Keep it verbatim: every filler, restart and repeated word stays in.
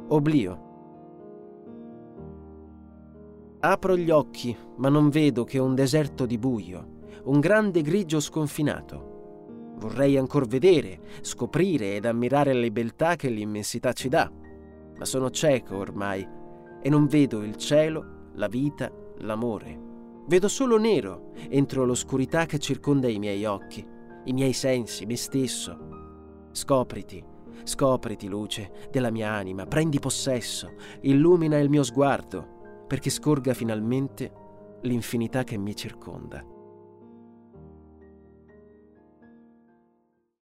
Oblio. Apro gli occhi, ma non vedo che un deserto di buio, un grande grigio sconfinato. Vorrei ancor vedere, scoprire ed ammirare le beltà che l'immensità ci dà, ma sono cieco ormai e non vedo il cielo, la vita, l'amore. Vedo solo nero entro l'oscurità che circonda i miei occhi, i miei sensi, me stesso. Scopriti, scopriti, luce della mia anima, prendi possesso, illumina il mio sguardo, perché scorga finalmente l'infinità che mi circonda.